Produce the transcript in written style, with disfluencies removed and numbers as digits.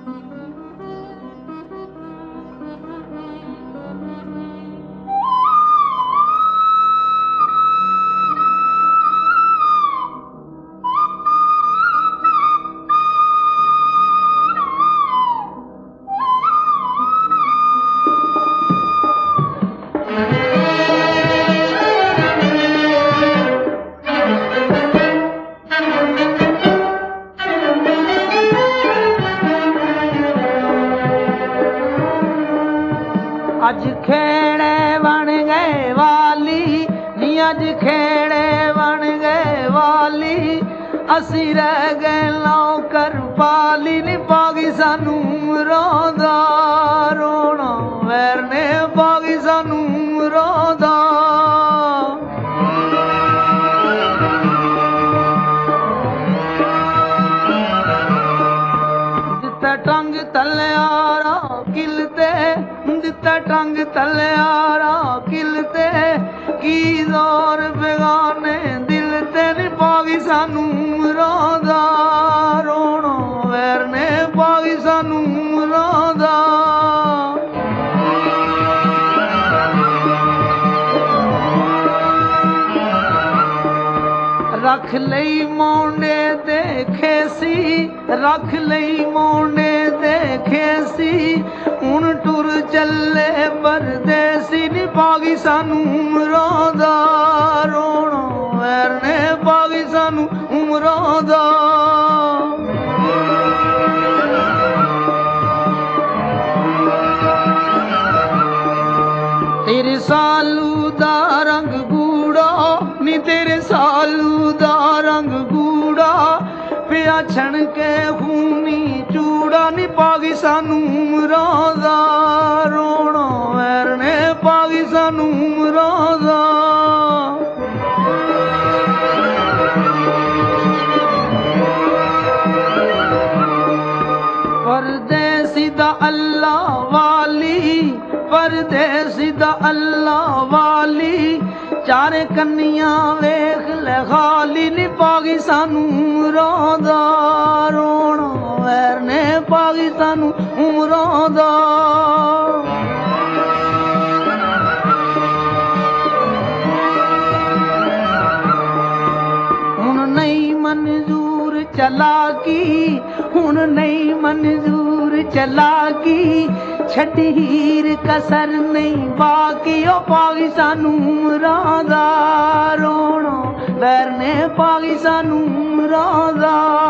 अज खेड़े बन गए वाली नी, अज खेड़े बन गए वाली, असी रह गए नौकर पाली नी। पागी सानू रोंदा रोना वैर ने, पागी सानू रोंदा। जिते टंग तलियारा किलते, जिते टंग तलियारा किलते, की जोर बेगाने दिल ते नी। पागी सानू रोंदा रोना वैर ने, पागी सानू रोंदा। रख लई मोंडे ते खेसी, रख लई मोंडे ते खेसी, हुण टुर चले परदेसी नी। पागी सानू रोंदा रोना वैर ने, पागी सानू रोंदा। तेरे सालू दा रंग गूड़ा नी, तेरे सालू दा रंग गूड़ा, पिया छण के खूनी चूड़ा नी। पागी सानू रोंदा रोना वैर ने, पागी सानू रोंदा। परदेसी दा अल्लाह वाली, परदेसी दा अल्लाह वाली, चारे कन्निया वेख ले खाली नी। पागी सानू रोंदा रोना वैर ने, पागी सानू रोंदा। हुण नहीं मंजूर चलाकी, हुण नहीं मंजूर चलाकी, छड्डी हीर कसर नहीं बाकी। ओ पागी सानू रोंदा रोना वैर ने, पागी सानू रोंदा।